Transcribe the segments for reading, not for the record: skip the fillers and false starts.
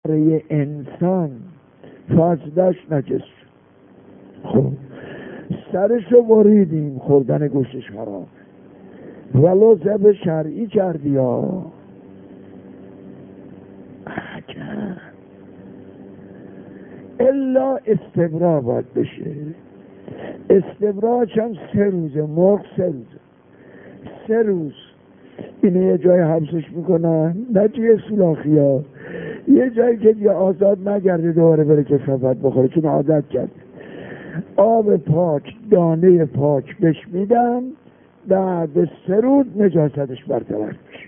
برای انسان فاصلش نجس. خب سرشو بریدیم، خوردن گوشتش حرام، ولو ذبح شرعی کردی ها. الا استبرا باید بشه. استبراش هم 3 روزه، مرغ 3 روزه. 3 روز اینه یه جای حبسش میکنن، نه توی سولاخی ها، یه جایی که دیگه آزاد نگرده دوباره بره کثافت بخوره، چون عادت کرده. آب پاک، دانه پاک بهش میدن، بعد 3 روز نجاستش برطرف میشه.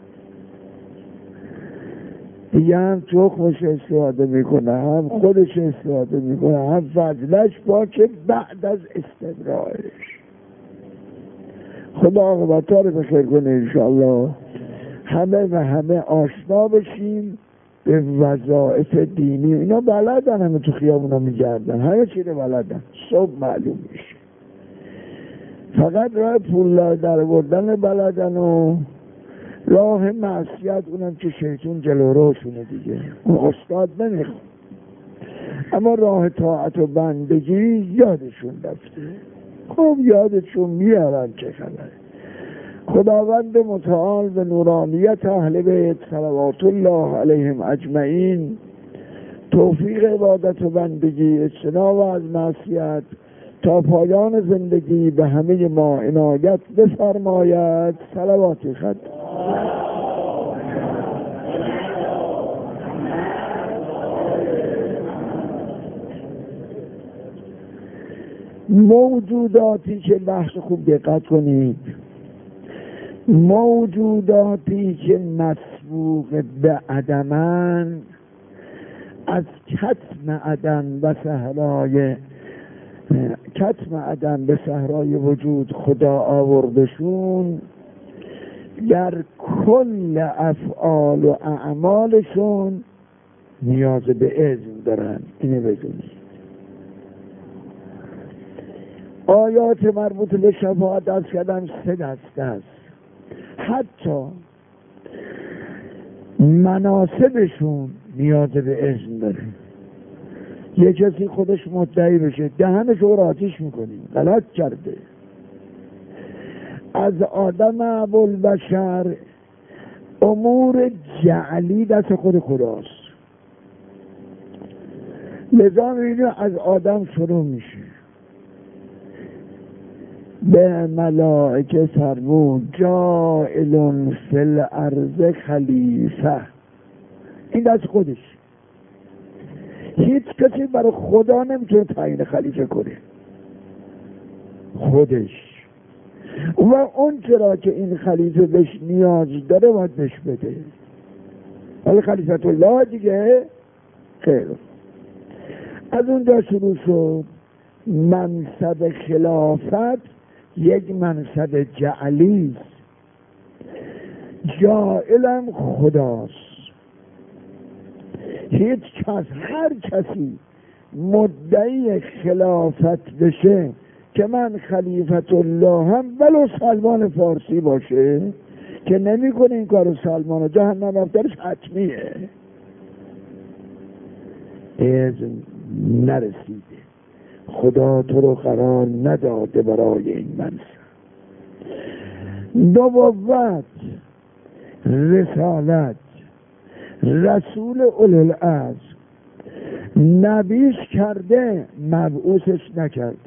دیگه هم تخمش استفاده میکنه، هم خودش استفاده میکنه، هم فضلش پاکه بعد از استبراش. خدا عاقبت ها رو بخیر کنه انشاءالله. همه و همه آشنا بشیم به وظایف دینی. اینا بلدن، همه تو خیابونا میگردن، همه چی رو بلدن، صبح معلوم میشه. فقط راه پول در بردن بلدن و راه معصیت، اونم که شیطون جلو روشونه دیگه، اون استاد نمیخواد. اما راه طاعت و بندگی یادشون رفته. خب یادشون میارن چه خبره. خداوند متعال به نورانیت اهل بیت صلوات الله علیهم اجمعین توفیق عبادت و بندگی، اجتناب از معصیت تا پایان زندگی به همه ما عنایت بفرماید. صلوات خد. موجوداتی که بحث خوب دقت کنید، موجوداتی که مسبوق به عدمن، از کتم عدم به صحرای وجود خدا آوردشون، در کل افعال و اعمالشون نیاز به اذن دارن. اینه بدونید. آیات مربوط به شفاعت از کردن 3 دسته است. حتی مناسبشون نیاز به اذن داره. یه کسی خودش مدعی بشه، دهنش رو آتیش میکنیم، غلط کرده. از آدم ابوالبشر امور جعلی دست خود خداست. لذا میبینیم از آدم شروع میشه، به ملائکه فرمود جائل فی الارض خلیفه. این دست خودش. هیچ کسی برای خدا نمیتونه تعیین خلیفه کنه، خودش. و اون چرا که این خلیفه بهش نیاز داره باید بهش بده. ولی خلیفت الله دیگه خیر. از اونجا شروع شد. منصب خلافت یک منصب جعلی است. جائلم خداست. هیچ کس، هر کسی مدعی خلافت بشه که من خلیفت الله هم، ولو سلمان فارسی باشه که نمیکنه این کارو، سلمان و جهنم رفتنش حتمیه، اذن نرسیده. خدا تو رو قرار نداده برای این منصب. نبوت، رسالت، رسول اولوالعزم نبیش کرده، مبعوثش نکرده.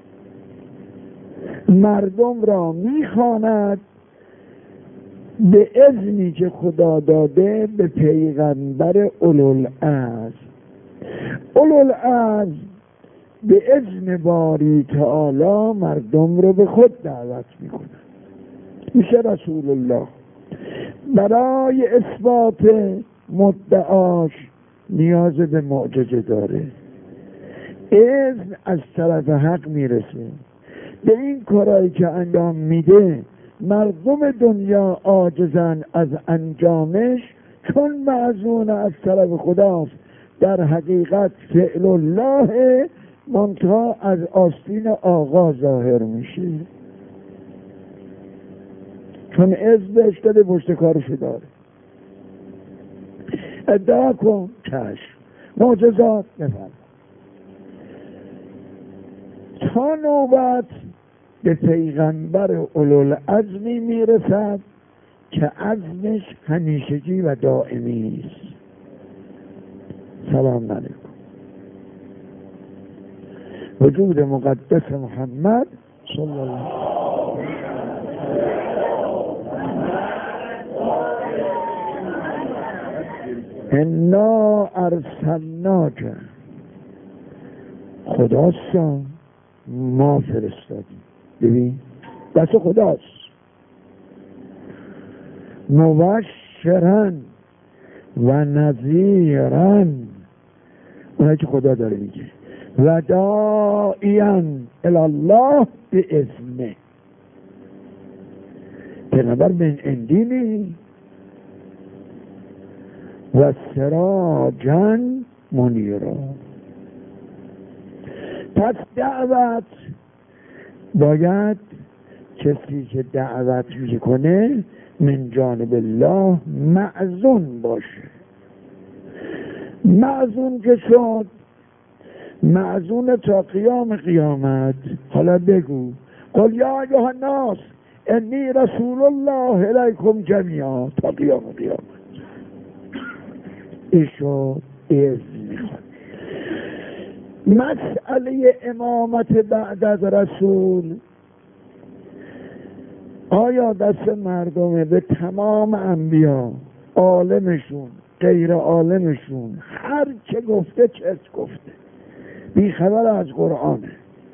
مردم را میخواند به اذنی که خدا داده به پیغمبر اولوالعزم. اولوالعزم به اذن باری تعالی مردم رو به خود دعوت میکنه، میشه رسول الله. برای اثبات مدعاش نیاز به معجزه داره. اذن از طرف حق میرسه. به این کارایی که انجام میده مردم دنیا عاجزن از انجامش، چون معزون از طرف خداست. در حقیقت فعل الله منتها از آستین آقا ظاهر میشه، چون اذن بهش داده، پشت کارشو داره. ادعا کن، چشم. معجزات بفرما. تا نوبت به پیغمبر اولوالعزمی میرسد که عزمش همیشگی و دائمی است. سلام علیکم. وجود مقدس محمد صلی الله علیه انا ارسلناک، خداست ما فرستادیم. ببین دست خداست. مبشرن و نذیرن، اونایی که خدا داره میگه، و داعیان الله به اذنه. پیغمبر من اندینی و سراجن منیرا. پس دعوت باید کسی که دعوت میکنه من جانب الله معزون باشه. معزون که شد، معزون تا قیام قیامت. حالا بگو قل یا ایها الناس انی رسول الله الیکم جمیعا تا قیام قیامت. ایشو اذن میخواد. مسئله امامت بعد از رسول آیا دست مردمه؟ به تمام انبیا، عالمشون غیر عالمشون، هر چه گفته چرت گفته، بیخبر از قرآنه.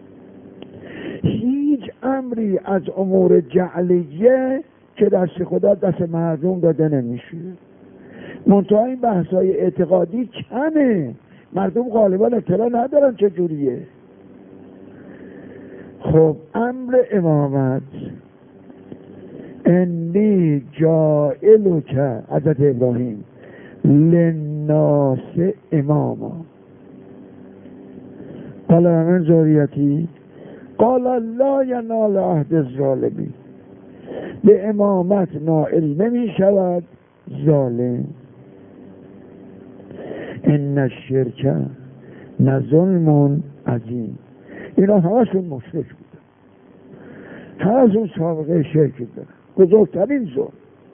هیچ امری از امور جعلیه که دست خدا دست مردم داده نمیشه. منتها این بحثای اعتقادی کمه، مردم غالبا اطلاع ندارن چجوریه. خب امر امامت، انی جائلک، حضرت ابراهیم، للناس اماما قال من ذریتی قال لا ینال عهد الظالمین. به امامت نائل نمی شود ظالم. ان الشرک لظلم عظیم. اینا همشون مشرک بودن، همشون سابقه شرک دارن، بزرگترین ظلم.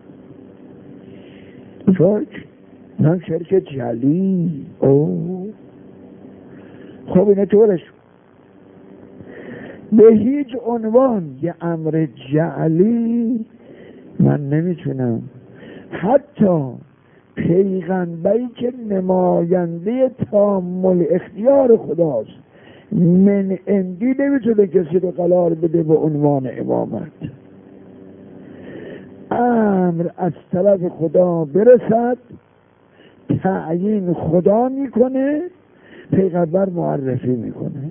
شرک نه شرک جلی. خب اینه طورش به هیچ عنوان یه امر جعلی من نمیتونم. حتی پیغمبری که نماینده تامل اختیار خداست، من اندی نمیتونه کسی رو قرار بده به عنوان امامت. امر از طرف خدا برسد، تعیین خدا میکنه، پیغمبر معرفی میکنه.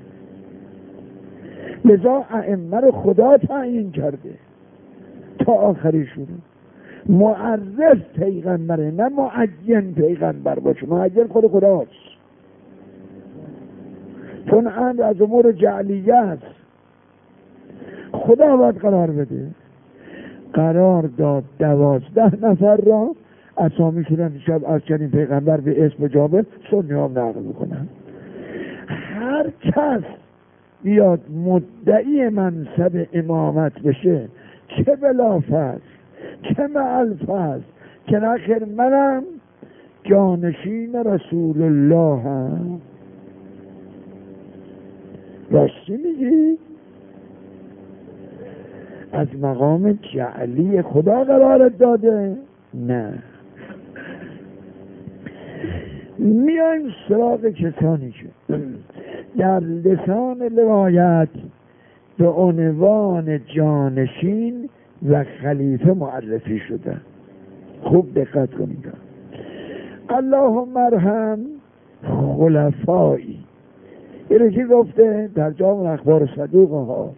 لذا ائمه رو خدا تعیین کرده تا آخریشون. معرف پیغمبره، نه معین پیغمبر باشه. معین خود خداست، چون امر از امور جعلیه است. خدا باید قرار بده. قرار داد 12 نفر را، اسامیشون هم شب از چنین پیغمبر به اسم جابر سنی هم نقل میکنن. هر کس بیاد مدعی منصب امامت بشه، چه بلافظ چه معلفظ که نخیر منم جانشین رسول الله هم. راستی میگی؟ از مقام جعلی خدا قرارت داده؟ نه. میایم سراغ کسانی که در لسان روایت به عنوان جانشین و خلیفه معرفی شده. خوب دقت کنید. اللهم ارحم خلفایی. این چی گفته در جامع اخبار صدوق ها؟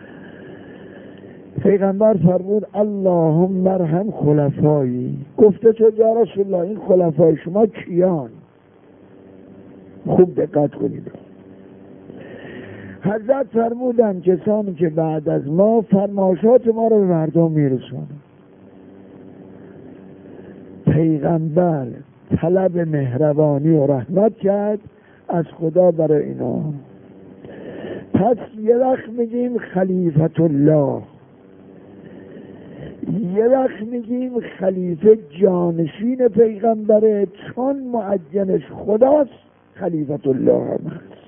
پیغمبر فرمود اللهم ارحم خلفایی. گفته چه یا رسول الله این خلفای شما کیان؟ خوب دقت کنید. حضرت فرمودن کسانی که بعد از ما فرمایشات ما رو به مردم میرسونن. پیغمبر طلب مهربانی و رحمت کرد از خدا برای اینا. پس یه وقت میگیم خلیفت الله، یه وقت میگیم خلیفه جانشین پیغمبره، چون معینش خداست خلیفت الله هم هست.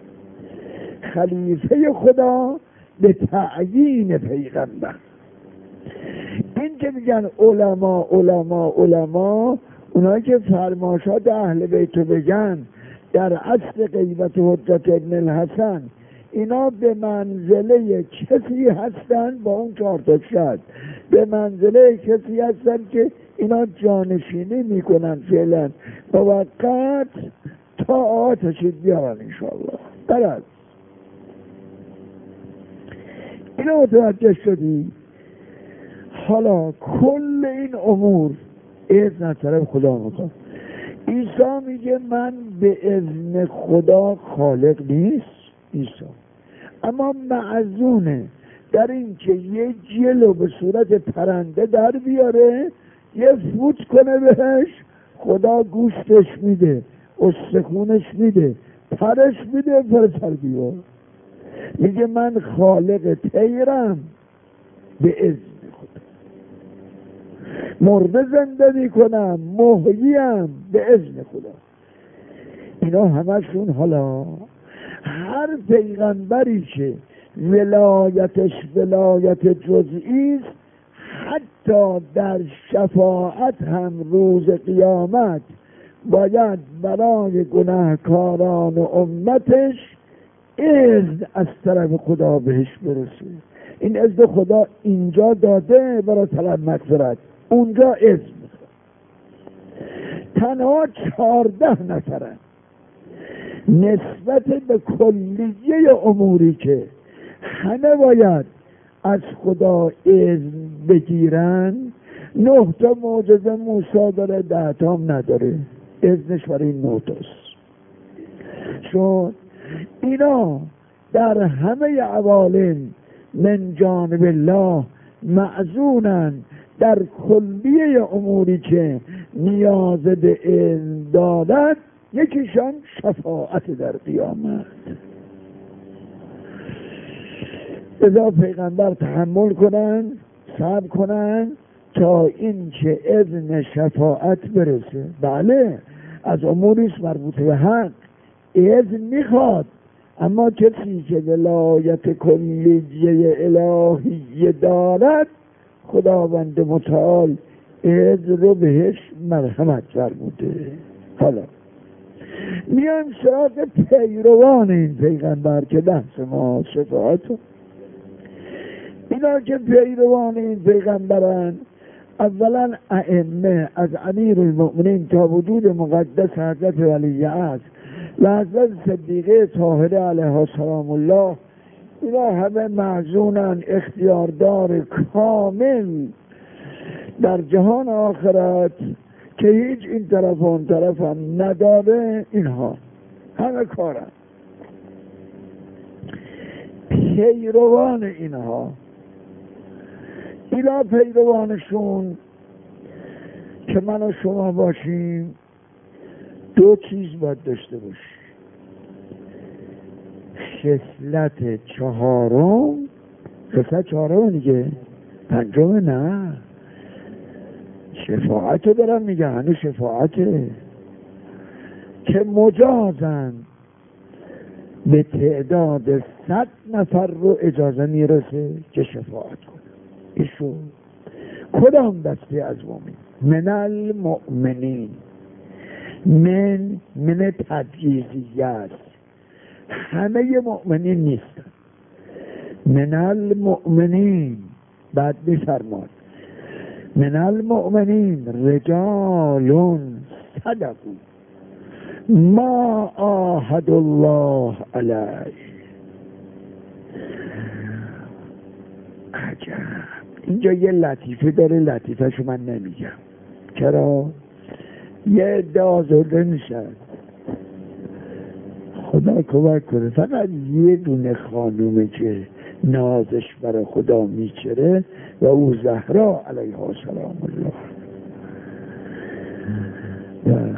خلیفه خدا به تعیین پیغمبر. این که میگن علما علما علما، اونایی که فرماشات اهل بیتو بگن در اصل غیبت حجت ابن الحسن، اینا به منزله کسی هستن با اون 4 تا شرط، به منزله کسی هستن که اینا جانشینی میکنن فعلا موقت تا آتشی بیارن انشاءالله. برد اینو متوجه شدی؟ حالا کل این امور اذن طرف خدا میکن. عیسی میگه من به اذن خدا خالق نیست عیسی، اما معزونه در این که یه جلو به صورت پرنده در بیاره، یه فوت کنه بهش، خدا گوشتش میده، استخونش میده، پرش میده، پر بیار. میگه من خالق طیرم به اذن خدا، مرده زنده میکنم، محییم به اذن خدا. اینا همشون حالا هر پیغمبری که ولایتش ولایت جزئی است، حتی در شفاعت هم روز قیامت باید برای گناهکاران و امتش اذن از طرف خدا بهش برسه. این اذن خدا اینجا داده برای طلب مغفرت، اونجا اذن تنها 14 نفرن نسبت به کلیه اموری که همه باید از خدا اذن بگیرن. 9 تا معجزه موسی داره، 10 تا هم نداره، اذنش برای این 9 تاست. چون اینا در همه عوالم من جانب الله معزونن در کلیه اموری که نیاز به اذن دارد. یکیشان شفاعت در قیامت. اذا پیغمبر تحمل کنن، صبر کنن تا این که اذن شفاعت برسه. بله از اموریش مربوط به حق اذن میخواد، اما کسی که ولایت کلیه الهی دارد، خداوند متعال اذن رو بهش مرحمت فرموده. حالا میان سراغ پیروان این پیغمبر که بحث ما شفاعت. اینا که پیروان این پیغمبرن، اولا ائمه از امیر المؤمنین تا وجود مقدس حضرت ولی عصر و حضرت صدیقه طاهره علیها سلام الله، اینا همه معزونن، اختیاردار کامل در جهان آخرت که هیچ این طرف و اون طرف هم نداره. اینها همه کارن. پیروان اینها، اینا پیروانشون که من و شما باشیم، 2 چیز باید داشته باشیم. خصلت 4م، خصلت 4م دیگه، 5م نه. شفاعت رو دارم میگه، هنوز شفاعته که مجازن به تعداد 100 نفر رو اجازه میرسه که شفاعت کنه. ایشون کدام دسته از مؤمنین؟ من المؤمنین، من تبعیضیه است، همه مؤمنین نیستن. من المؤمنین بعد میفرماد من المؤمنین رجال صدقوا ما عاهد الله علیه. عجب، اینجا یه لطیفه داره، لطیفه‌شو من نمیگم. چرا؟ یه عده آزرده میشن. خدا کمک کنه فقط یه دونه خانومه که نازش برای خدا میچره و او زهرا علیها سلام الله.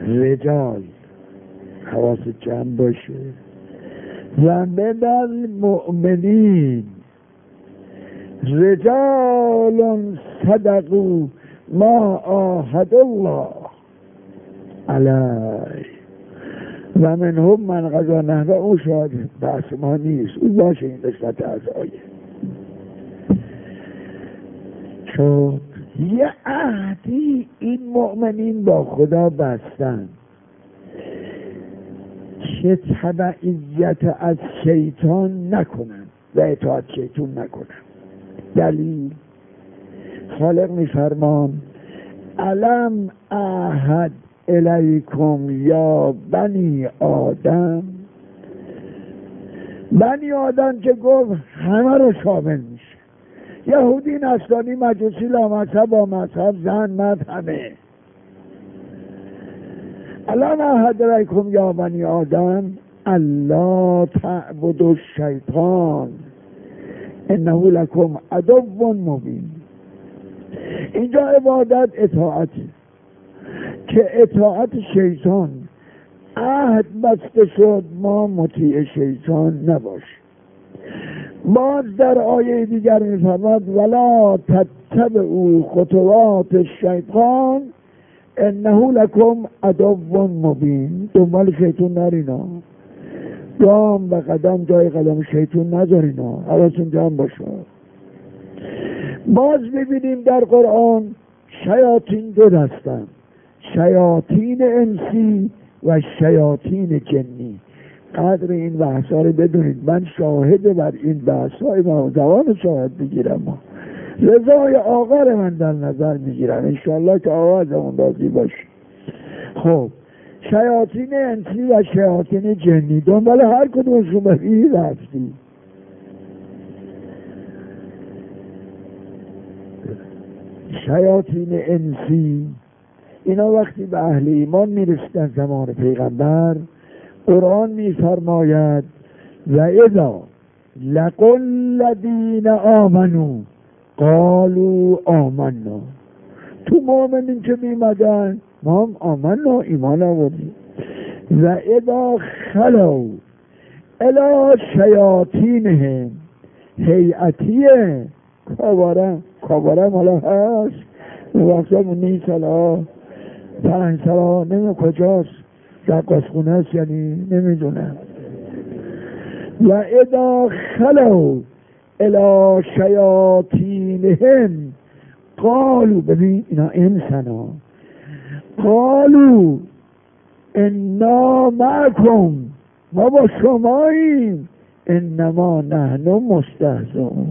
رجال، حواس جمع باشه، و من المؤمنین رجال صدقوا ما عاهدوا الله علیه و منهم من قضا نحبه. اون شاید بحث ما نیست، اون باشه این قسمت از آیه. چون یه عهدی این مؤمنین با خدا بستن که تبعیت از شیطان نکنن و اطاعت شیطان نکنن. دلیل خالق میفرمان الم اعهد الیکم یا بنی آدم. بنی آدم که گفت همه رو شامل میشه، یهودی، نصرانی، مجوسی، لامذهب، با مذهب، زن، مرد، همه. الم اعهد الیکم یا بنی آدم الا تعبدوا الشیطان انه لکم عدو مبین. اینجا عبادت اطاعته که اطاعت شیطان عهد بسته شد ما مطیع شیطان نباش. باز در آیه دیگر می‌فرماد ولا تتبعوا خطوات الشیطان انه لکم عدو مبین. دنبال شیطان نرینا، گام به قدم جای قدم شیطان نذارینا، حواستون جمع باشه. باز می‌بینیم در قرآن شیاطین دو دستن، شیاطین انسی و شیاطین جنی. قدر این بحثا رو بدونید، من شاهد بر این بحثای ما زبان شاهد بگیرم، رضای آقا رو من در نظر میگیرم انشالله که آوازمون راضی باشه. خب شیاطین انسی و شیاطین جنی دنبال هر کدومشون بری رفتی. شیاطین انسی اینا وقتی به اهل ایمان میرسیدن زمان پیغمبر، قرآن میفرماید و اذا لقوا الذین آمنوا قالوا آمنا. تو مؤمنین که میمدن ما هم آمنا، ایمان آوردیم. و اذا خلوا الی شیاطینهم هیئتیه کابارم حالا هست وقتمون نیست، حالا 5 سال نمیم کجاست، رقاص خونه هست یعنی نمیدونم. و اذا خلوا الی شیاطینهم قالوا، ببین اینا انسانا، قالوا انا معکم، ما با شماییم، انما نحن مستهزئون.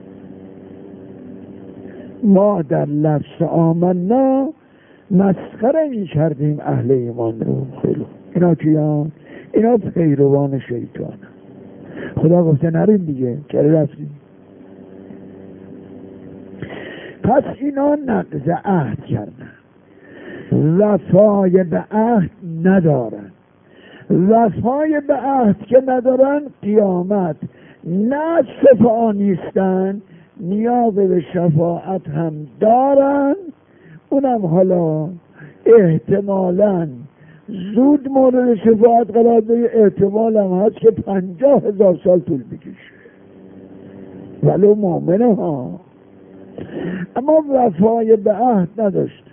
ما در لفظ آمنا مسخره می کردیم اهل ایمان رو. خیلی اینا کیان؟ اینا پیروان شیطان. خدا گفته نرین دیگه، چرا رفتیم؟ پس اینا نقض عهد کردن، وفای به عهد ندارن. وفای به عهد که ندارن قیامت نه شفاعا نیستن، نیاز به شفاعت هم دارن، اونم حالا احتمالاً زود مورد شفاعت قرار داره، احتمال هم هست که 50,000 سال طول بکشه ولو مؤمنه ها. اما وفای به عهد نداشت.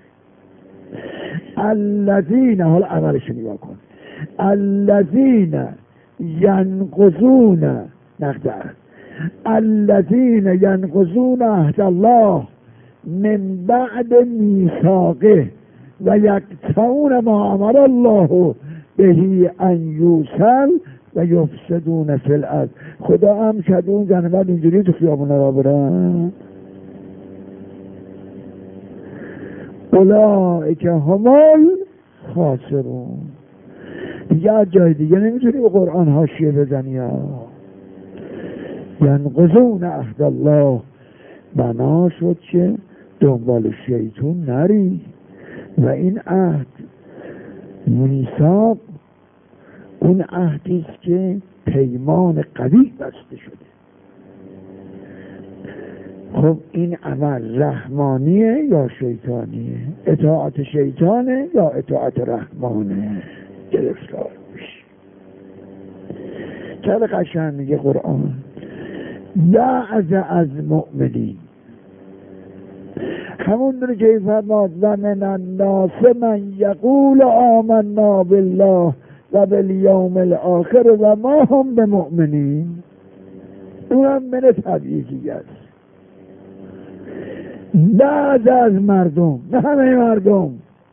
الذین، حالا عملش نگاه کن، الذین ینقضون نقض عهد، الذین ینقضون عهد الله من بعد میثاقه و یقطعون ما امر الله به ان یوصل و یفسدون فی الارض. خدا هم شد اون جنبت اینجوری تو خیابون را برن. اولئک هم الخاسرون. دیگه جای دیگه نمیتونی به قرآن حاشیه بزنی ها. ینقضون عهد الله، بنا شد که دنبال شیطون نری. و این عهد میثاق اون عهدی است که پیمان قوی بسته شده. خب این عمل رحمانیه یا شیطانیه؟ اطاعت شیطانه یا اطاعت رحمانه؟ گرفتار میشه. چرا قشنگ میگه قرآن بعض از مؤمنین، همون رو که فرماد و من الناس من یقول آمنا بالله و بالیوم الاخر و ما هم بمؤمنین. اونم من طبیعی است. بعض از مردم، نه همه مردم.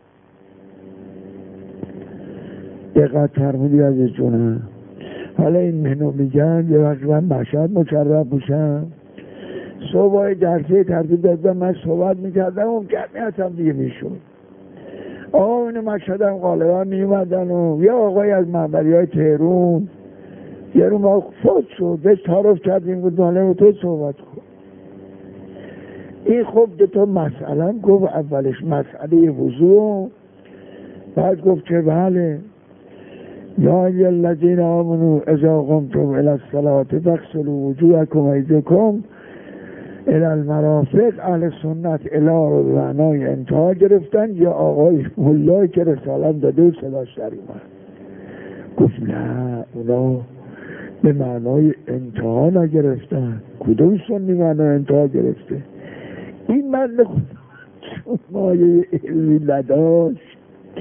دقت فرمودی از جونه. حالا این منو میگن یه وقت من مشهد مشرف باشم، صبح جلسه ترتیب دادم، من صحبت میکردم و جمعیت هم دیگه میشون. آقا اینو مشهد هم غالبا میومدن و یه آقای از محبری های تهرون یه رو ما فوت شد، بهش تعارف کردیم بود ماله تو صحبت کن. این خب دوتا مسئله گفت. اولش مسئله وضوع، بعد گفت که بله یا ایها الذین آمنوا اذا قمتم الی الصلاة فاغسلوا وجوهکم و ایدیکم الی المرافق. اهل سنت الی رو به معنای انتها گرفتن، یا آقای ملایی که رسالت داده و صداش در اومد گفت نه اونا به معنای انتها نگرفتن. کدوم سنی معنای انتها گرفته؟ این مرد خدا چون مایه علمی نداشت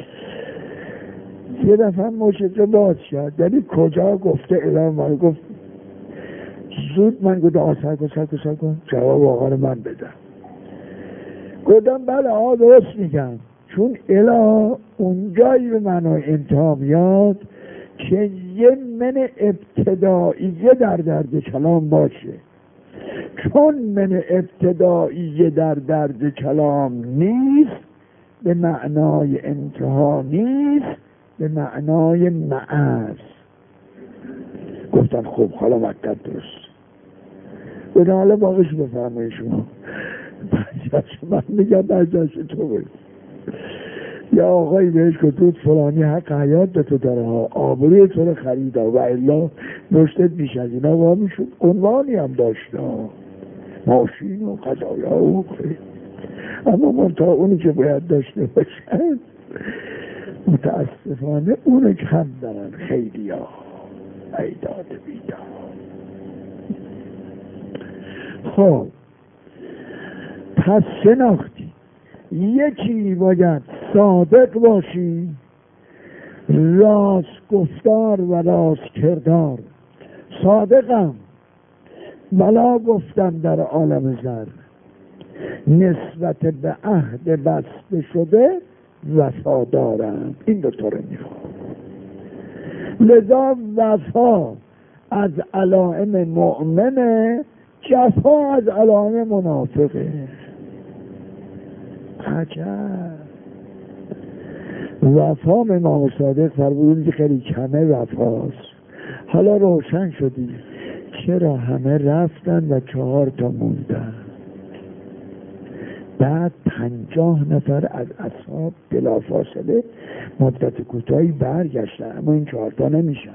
یه دفعه مشکل باز شد. یعنی کجا گفته اعلام من گفت زود من گفت سر کن جواب آقا رو من بدم. گفتم بله آقا درست میگم، چون الا اونجایی به معنای انتها میاد که یه من ابتدائیه در درد کلام باشه. چون من ابتدائیه در درد کلام نیست به معنای انتها نیست، به معنای معاذ. گفتن خب حالا مکتب درست بودن، حالا باقیش بفرمایید شما. من میگم بجاش تو بود. یا آقایی بهش گفت فلانی حق حیات به تو داره ها، آبروی تو رو خریده و الا نشتت بیش از اینا وامی شد. عنوانی هم داشته ماشین و قضایا و خیلی، اما منطقه اونی که باید داشته باشن متاسفانه اونو کم دارن خیلی ها. ایداد بیداد. خب پس شناختی یکی باید صادق باشی، راست گفتار و راست کردار. صادقم بلا گفتم در عالم زر، نسبت به عهد بسته شده وفادارم. این دوتا رو میخوام. لذا وفا از علائم مؤمنه، جفا از علائم منافقه. عجب. وفا امام صادق فرمودن که خیلی کمه وفاست. حالا روشن شدی چرا همه رفتن و 4 تا موندن. بعد 50 نفر از اصحاب بلافاصله مدت کوتاهی برگشتن، اما این 4 تا نمیشن.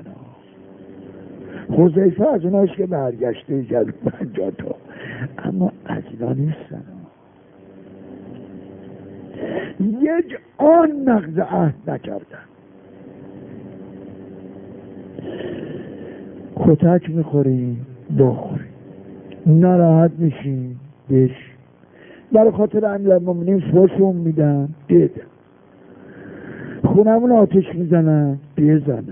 حذیفه از اوناست که برگشته جلو 50 تا، اما از اینا نیستن. یک آن نقض عهد نکردن. کتک میخوریم بخوریم، ناراحت میشیم بشیم، برای خاطر امیرالمومنین فوشون میدن بدن، خونمون آتش میزنن بزنن.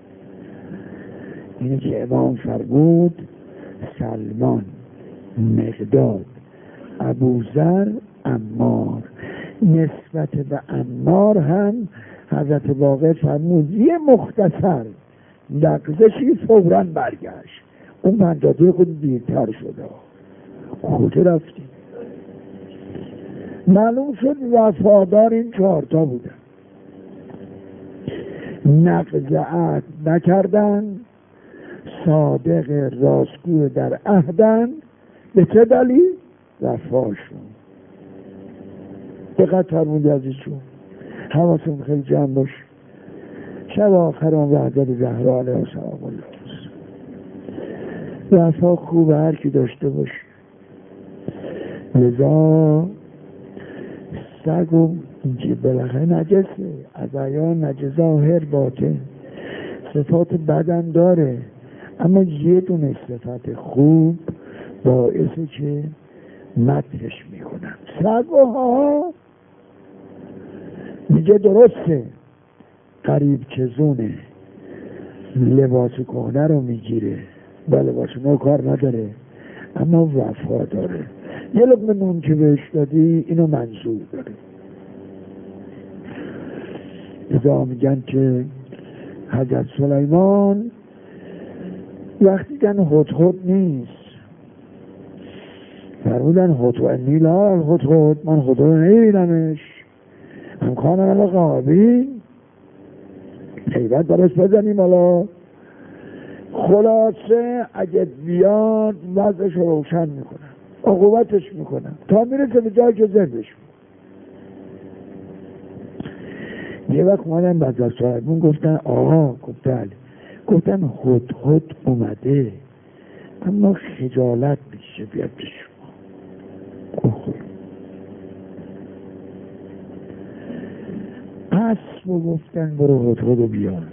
اینه که امام فرمود سلمان، مقداد، ابوذر، عمار. نسبت به عمار هم حضرت باقر فرمود یه مختصر لغزشی فوراً برگشت. اون 52 خود دیرتر شده. کجا رفتیم؟ معلوم شد وفادار این 4 تا بودن، نقض عهد نکردن، صادق راستگو در عهدن. به چه دلیل؟ وفاشون. دقت فرمودی عزیزشون، حواستون خیلی جمع باش. شب آخر آن وحدت زهرا علیه السلام الله وفا خوب هر کی داشته باشه. لذا سگ و اینجا بالاخره نجسه، از عیان نجس ظاهر باطن، صفات بدن داره، اما یه دونه صفت خوب باعثه که مدحش میکنن. سگوها میگه درسته قریب چزونه لباس کهنه رو میگیره با لباس نو کار نداره، اما وفا داره. یه لقمه نون که بهش دادی اینو منظور داره. ازا میگن که حضرت سلیمان وقتی دن هدهد نیست فرمودن هدهد نیلال هدهد، من هدهد رو نمیدمش امکانم الان غابی حیبت براش بزنیم. حالا خلاصه اگه بیاد وضعش رو روشن میکنم، عقوبتش میکنم تا میرسه به جایی که زندش. یه وقت اومدن بعد از صاحبون گفتن آقا، گفتن هدهد اومده اما خجالت میشه بیاد به شما. اسب و گفتن برو هدهد رو بیار.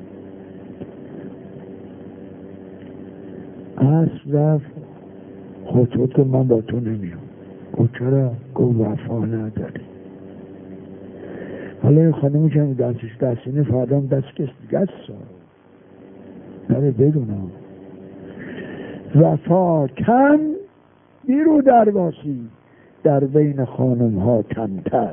اسب رفت، هدهد که من با تو نمیام. گفت چرا؟ گفت وفا نداری. حالا این خانمی که دستش دستینه فردام دست کس دیگه است نره بدونم وفا کم بیرو درواسی در بین خانم ها کمتر.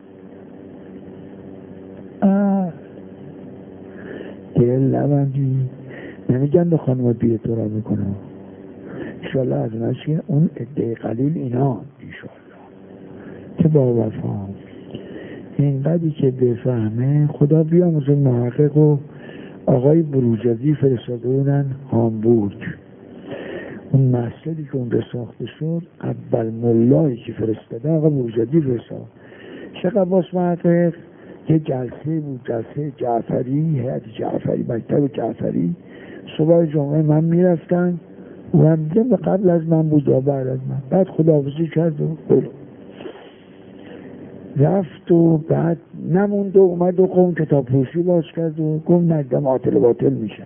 دل نبندی، نمیگن به خانم بیت را میکنم انشالله از نشین اون عده قلیل اینا انشالله که با وفا اینقدری که بفهمه خدا بیاموزه. محقق و آقای بروجردی فرستادونن هامبورگ، اون مسجدی که اونجا ساخته شد اول ملایی که فرستاده آقا بروجردی فرستاد. شیخ عباس محقق یه جلسه بود، جلسه جعفری، هیئت جعفری، مکتب جعفری. صبح جمعه من میرفتن و هم دیگه قبل از من بود یا بعد از من. بعد خداحافظی کرد و برو رفت و بعد نموند و اومد و قوم کتاب فروشی باز کرد و گفت ندم عاطل باطل میشن.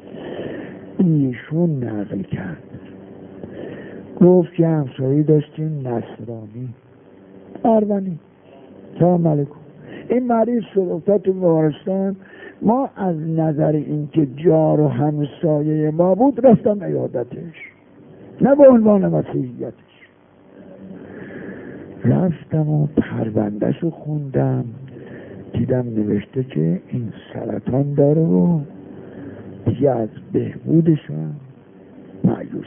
ایشون نقل کرد گفت که همسایی داشتیم نصرانی ارمنی سلام علیکم، این مریض شد افتاد تو بیمارستان. ما از نظر اینکه جار و همسایه ما بود رفتم عیادتش، نه به عنوان مسیحیتش. رفتم و پروندهش رو خوندم، دیدم نوشته که این سرطان داره و دیگه از بهبودش هم مایوس.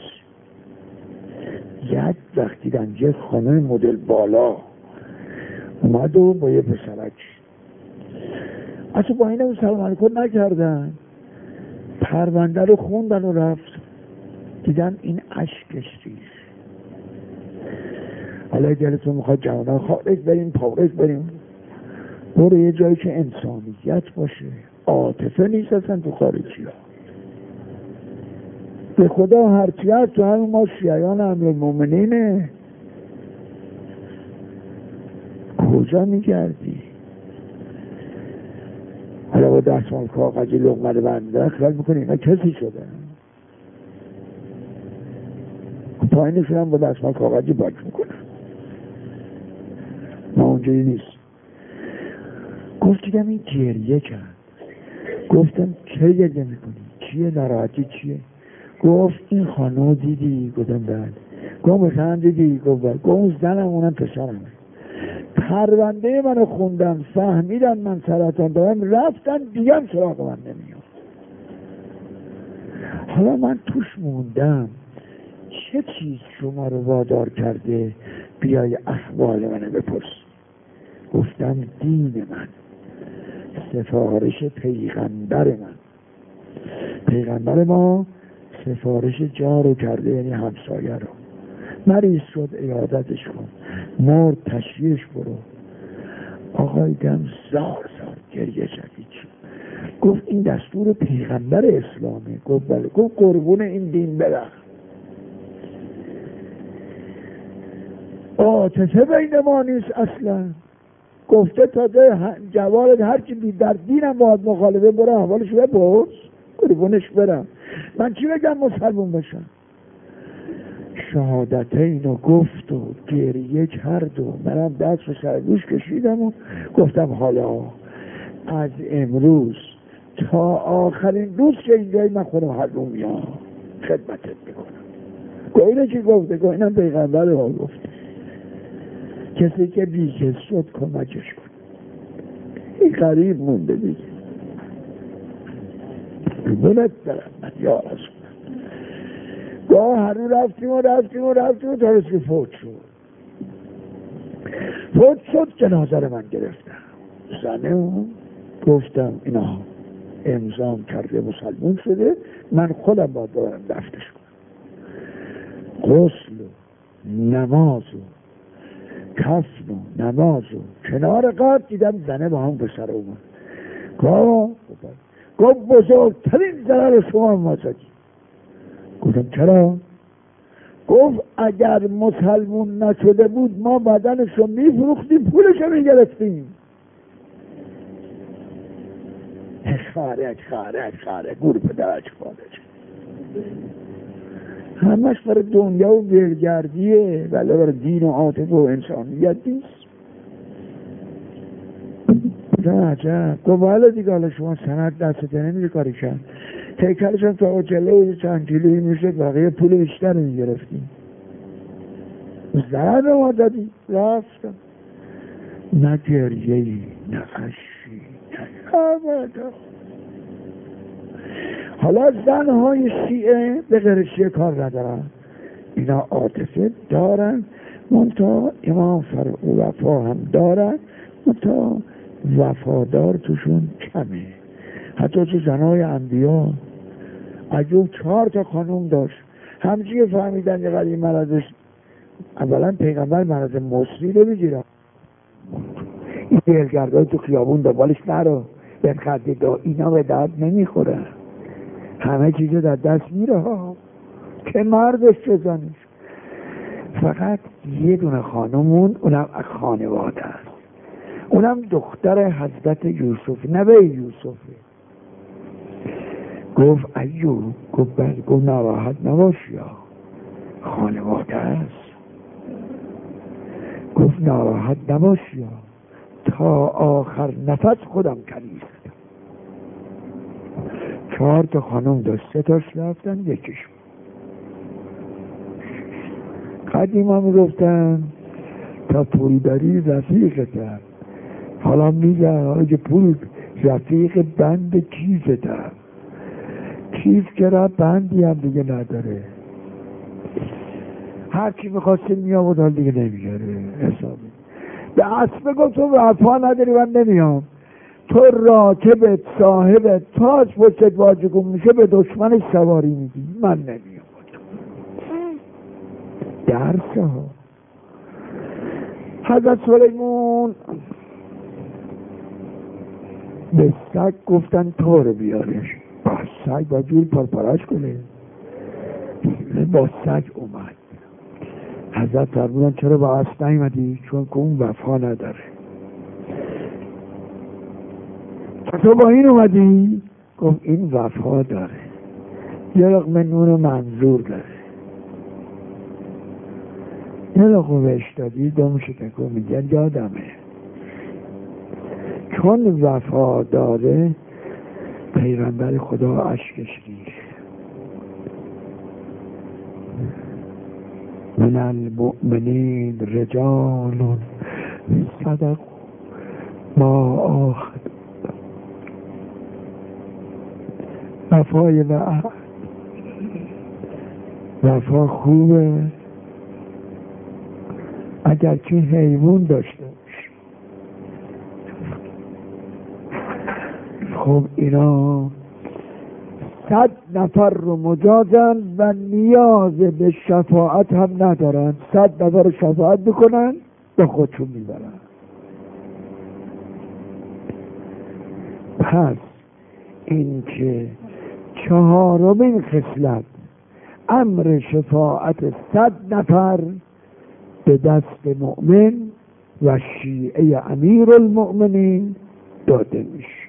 یک وقت دیدم یک خانه مدل بالا اومد و با یه پسرک اصلا با اینه سلام علیکم نکردن، پرونده رو خوندن و رفت. دیدم این اشکش ریز. حالا دلتون میخواد جوانان خارج بریم پارک بریم، برو یه جایی که انسانیت باشه، عاطفه نیست اصلا تو خارجی ها. به خدا هرچی هست تو همین ما شیعیان امیرالمومنینه. کجا میگردی؟ حالا با دستمال کاغذی لقمه رو بنده خیال میکنی اینا کسی شده پایینشون هم با دستمال کاغذی باک میکنن. ما اونجایی نیست. گفت دیدم این گریه کرد. گفتم چه گریه میکنی؟ چیه ناراحتی چیه؟ گفت این خانو دیدی؟ گفتم بله. گفت مثلا دیدی؟ گفت بله. گفت اون زنم اونم پسرمه. پرونده منو خوندم فهمیدن من سرطان دارم رفتن دیگه هم سراغ من نمیاد. حالا من توش موندم چه چیز شما رو وادار کرده بیای احوال منو بپرس؟ گفتم دین من، سفارش پیغمبر من. پیغمبر ما سفارش جا رو کرده، یعنی همسایه رو. مریض شد عیادتش کن، مرد تشییعش برو. آقای دم زار گریه شدید شد. گفت این دستور پیغمبر اسلامه. گفت بله. گفت قربون این دین برم. عاطفه بین ما نیست اصلا. گفته تازه جوارت هر کی در دینم باید مخالفه بره احوالش بپرس، قربونش برم، من چی بگم مسلمون بشم؟ شهادتین و گفت و گریه کرد و منم دست و سرگوش کشیدم و گفتم حالا از امروز تا آخرین روز که اینجایی من خودم حلوم میام خدمتت میکنم. گوینه چی گفته؟ گوینم پیغمبر ها گفته کسی که بیکس شد کمکش کن. این غریب مونده دیگه. بلد برم من یا رسول گاه هنو رفتیم تا رسید فوت شد جنازه رو من گرفتم. زنه گفتم اینا امضام کرده مسلمون شده، من خودم باید برم دفتش کنم. غسل و نماز و کفن و نماز و کنار قبر دیدم زنه با هم پسر اومد. گفت بزرگترین ضرر شما ما زدی. گفتم چرا؟ گفت اگر مسلمون نشده بود ما بدنشو میفروختیم پولشو میگرفتیم. خارج گور پدرش خارج همش برای دنیا و ولگردیه، ولی برای دین و عاطفه و انسانیت نیست. عجب. گفت حالا دیگه حالا شما سند دستت نمیده کاری کرد، تیکرشون تا جلو چند کیلویی میشد بقیه پول بیشتر میگرفتیم. زن ما دادی رفتم، نه گریهی نه اشکی نه حالا زنهای شیعه به غیر شیعه کار ندارن، اینا عاطفه دارن، منتها امام فرعو وفا هم دارن، منتها وفادار توشون کمه. حتی تو زنهای انبیا عجوب 4 تا خانوم داشت، همچی فهمیدن یه قدیم مرضش. اولا پیغمبر مرض مصری رو میگیرن، این دلگردای تو خیابون دنبالش نرو به خدی دا، اینا به درد نمیخورن، همه چیزو در دست میره ها که مردش بزنش. فقط یه دونه خانومون، اونم خانواده است، اونم دختر حضرت یوسف، نبی یوسفه. گفت ایو، گفت ناراحت نباش یا خانواده است. گفت ناراحت نباش یا تا آخر نفس خودم کنیستم. 4 تا خانم داشت، 3 تاش رفتن، یکیش قدیما میگفتن تا پول داری رفیقتم، حالا میگن حالا که پول رفیق بند کیفتم. کیف که را بندی هم دیگه نداره، هر کی میخواسته میامد حال دیگه نمیگره حسابی. به اسبه گفت تو وفا نداری من نمیام، تو راکبت صاحبت تاج پشتت واجگون میشه به دشمنش سواری میدی، من نمیام. درسه ها. حضرت سلیمون به سگ گفتن طور بیارش، با سگ با جوری پرپرش کنه، با سگ اومد. حضرت فرمودن چرا با اسب نیومدی؟ چون که اون وفا نداره. تو با این اومدی؟ گفت این وفا داره، یه لقمه نون و منظور داره. یه لقمه بهش دادی دومشو تکون میگن یادمه، چون وفا داره پیغمبر خدا اشکش ریخت. من المؤمنین رجال صدق ما آخر. وفای وعد، وفا خوبه اگر که حیوان داشته باشه. خب اینا 100 نفر رو مجازن و نیاز به شفاعت هم ندارن، 100 نفر رو شفاعت بکنن به خودشون میبرن. پس این که 4مین خصلت امر شفاعت 100 نفر به دست مؤمن و شیعه امیر المؤمنین داده میشه.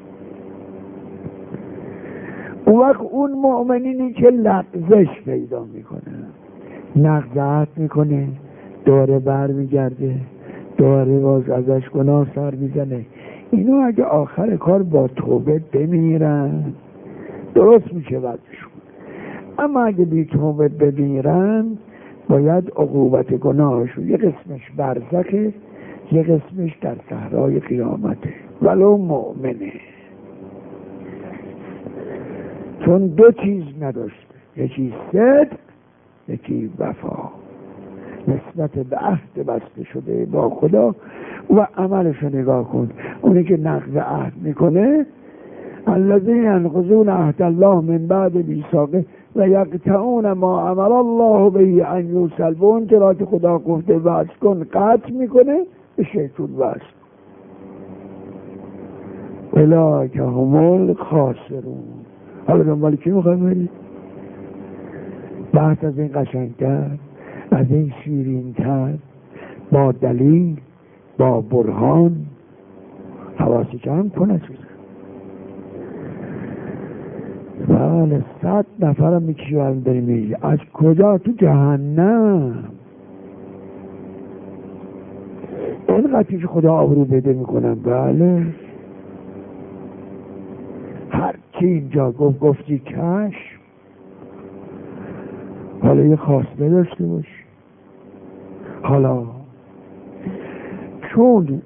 اون وقت اون مؤمنینی که لغزش پیدا میکنه، نقض میکنه، دوره بر میگرده، دوره باز ازش گناه سر میزنه، اینو اگه آخر کار با توبه بمیرن درست میشه وضعشون. اما اگه بی توبه بمیرن باید عقوبت گناهشون یه قسمش برزخه، یه قسمش در صحرای قیامته، ولو مؤمنه، چون دو چیز نداشته، یکی صدق، یکی وفا، نسبت به عهد بسته شده با خدا و عملش رو نگاه کن. اونی که نقض عهد میکنه، الذین ینقضون عهد الله من بعد میثاقه و یقطعون ما امر الله به ان یوصل، به اون که خدا گفته وصل کن قطع میکنه، به شیطان وصل. اولئک هم الخاسرون. حالا دنبال کی میخوایم برید؟ بحث از این قشنگتر، از این شیرینتر، با دلیل، با برهان، حواسی جمع کنه. بله 100 نفرم میکشیم بریم. از کجا؟ تو جهنم. اینقدر که خدا آبرو بده میکنم. بله هر کی اینجا گفتی کش، حالا یه خواسته داشته باش. حالا چون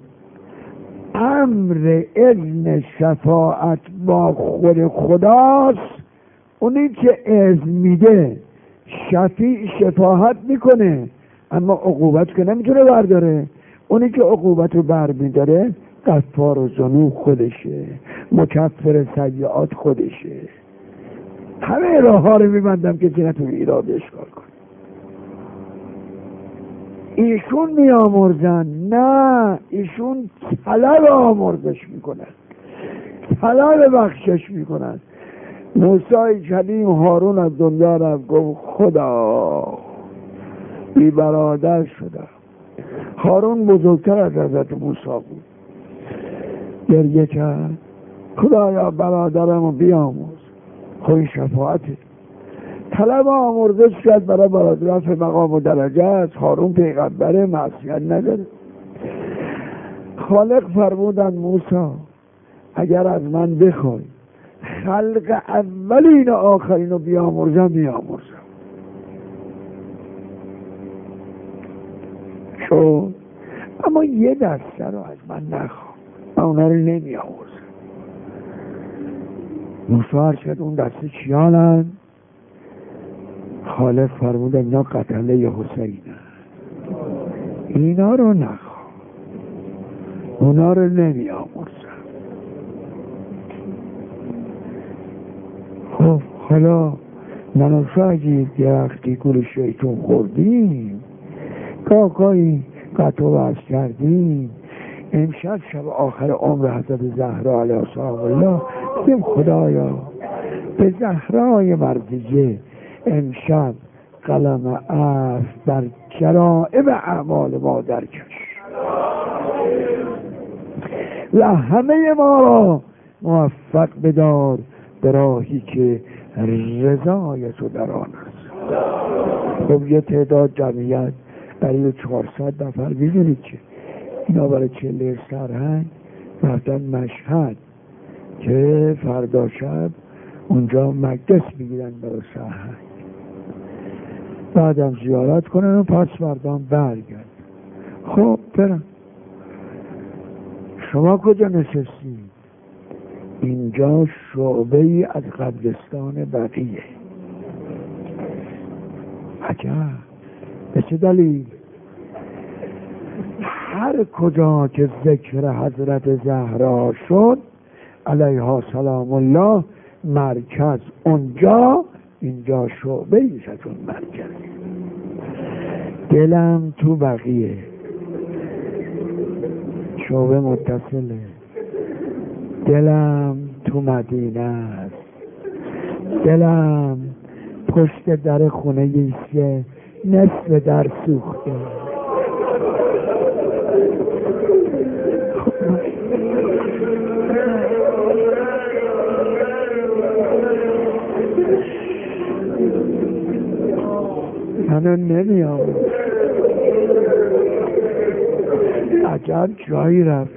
امر اذن شفاعت با خود خداست، اونی که اذن میده شفیع شفاعت میکنه، اما عقوبت که نمیتونه برداره. اونی که عقوبت رو بر میداره غفار و ذنوب خودشه، مکفر سیئات خودشه. همه راه ها رو میبندم که نتونه ایراد اشکال کنه. ایشون میامرزن؟ نه، ایشون طلب آمرزش میکنن، طلب بخشش میکنن. موسی کلیم هارون از دنیا رفت، گفت خدا بی برادر شدم. هارون بزرگتر از حضرت موسی بود، گریه کرد خدایا برادرم رو بیامرز. خب شفاعته، طلب آمرزش کرد برای برادر، رفع مقام و درجه است. هارون پیغمبره، معصیت نداره. خالق فرمودن موسی اگر از من بخوای خلق اولین و آخرین رو بیامرزم، میامرزم. چون اما یه دسته رو از من نخواه، من اونا رو نمیامرزم. موسی هر شد اون دسته چیانن؟ خالق فرمود اینا قتله حسینه، اینا رو نخواه، اونا رو نمی آمرزم. خب حالا من اگه یه وقتی گل شیطون خوردیم، گاهی قطع و بحث کردیم، امشب شب آخر عمر حضرت زهرا علیه السلام بگیم خدایا به زهرای مرضیه امشب قلم عفو بر جرائم اعمال ما درکش و همه ما را موفق بدار به راهی که رضای تو در آن است. خب یه تعداد جمعیت برای 400 نفر میدونید که اینا برای چله سرهنگ رفتن مشهد که فردا شب اونجا مقدس میگیرن برای سرهنگ، بعدم زیارت کنن و پس فردام برگرد. خب برم. شما کجا نشستید؟ اینجا شعبه ای از قبرستان بقیه. عجب، به چه دلیل؟ هر کجا که ذکر حضرت زهرا شد علیها سلام الله مرکز اونجا، اینجا شعبه ایش از اون مرکز. دلم تو بقیه، شعبه متصله. دلم تو مدینه است، دلم پشت در خونه ایست که نصف در سوخته. هنوز نمیام. عجب جایی رفت.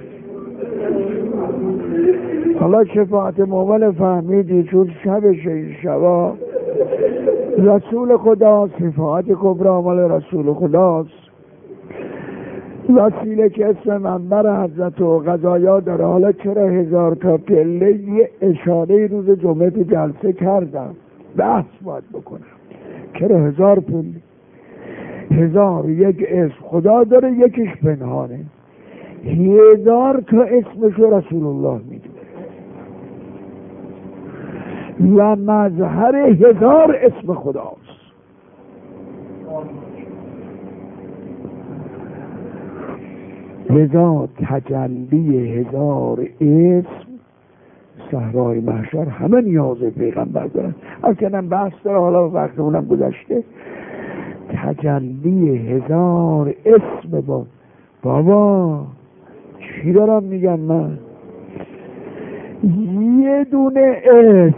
حالا شفاعت مومن فهمیدی چون شبش این شبا رسول خدا، صفات کبری عمل رسول خداست، وسیله که اسم منبر حضرت و قضایا داره. حالا چرا 1000 تا پله؟ یه اشاره روز جمعه تو جلسه کردم، بحث باید بکنم. چرا 1000 پله؟ 1001 اسم خدا داره، یکیش پنهانه. 1000 تا اسمش رسول الله میدونه و مظهر 1000 اسم خداست. لذا تجلی 1000 اسم صحرای محشر همه نیاز پیغمبر دارن. اصلا بحث داره، حالا وقت اونم گذشته. تجلی 1000 اسم بابا چی دارم میگن؟ من یه دونه اسم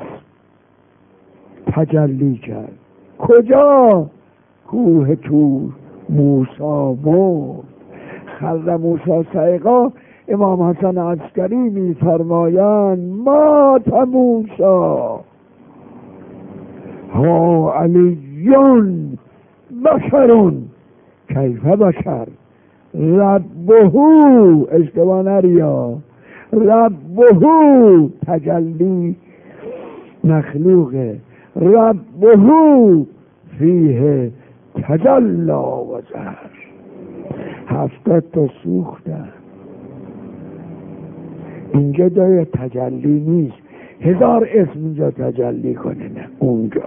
تجلی کرد. کجا؟ کوه طور. موسی مرد، خر موسی صعقا. امام حسن عسکری میفرمایند مات موسی ها علیون بشرون کیف بشر ربهو، اشتباه نریا، ربهو تجلی مخلوقه، ربهو فیه تجلا و زهر. 70 تا سوختن. اینجا جای تجلی نیست. 1000 اسم اینجا تجلی کنه، نه اونجا.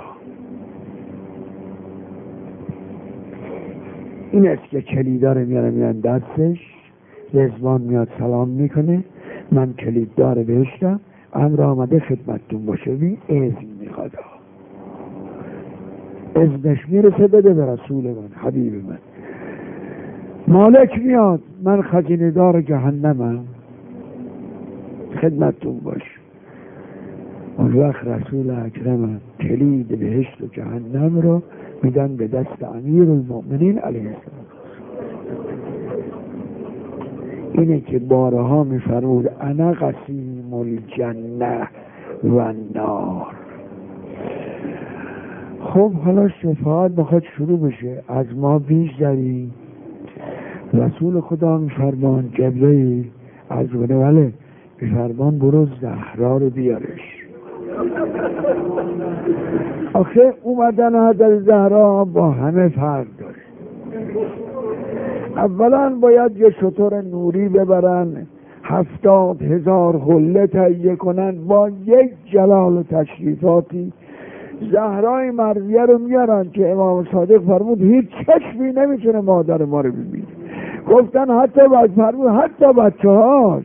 این است که کلیدار میان دستش، رضوان میاد سلام میکنه، من کلیددار بهشتم، امر آمده خدمتتون باشه. بی اذن میخواد، اذنش میرسه بده به رسول من، حبیب من. مالک میاد، من خزینه دار جهنمم، خدمتتون باش. اون وقت رسول اکرم کلید بهشت و جهنم رو میدن به دست امیر المؤمنین علیه السلام. اینه که بارها میفرمود انا قسیم الجنه و النار. خب حالا شفاعت بخواد شروع بشه، از ما بیش داری. رسول خدا میفرمان جبرئیل از ولی میفرمان برو زهرا رو بیارش. آخه اومدن حضرت زهرا با همه فرق داره. اولا باید یه شتر نوری ببرن، 70,000 حله تهیه کنن با یک جلال و تشریفاتی. زهرای مرضیه رو میارن که امام صادق فرمود هیچ چشمی نمیتونه مادر ما رو ببینه. گفتن حتی بچه هاش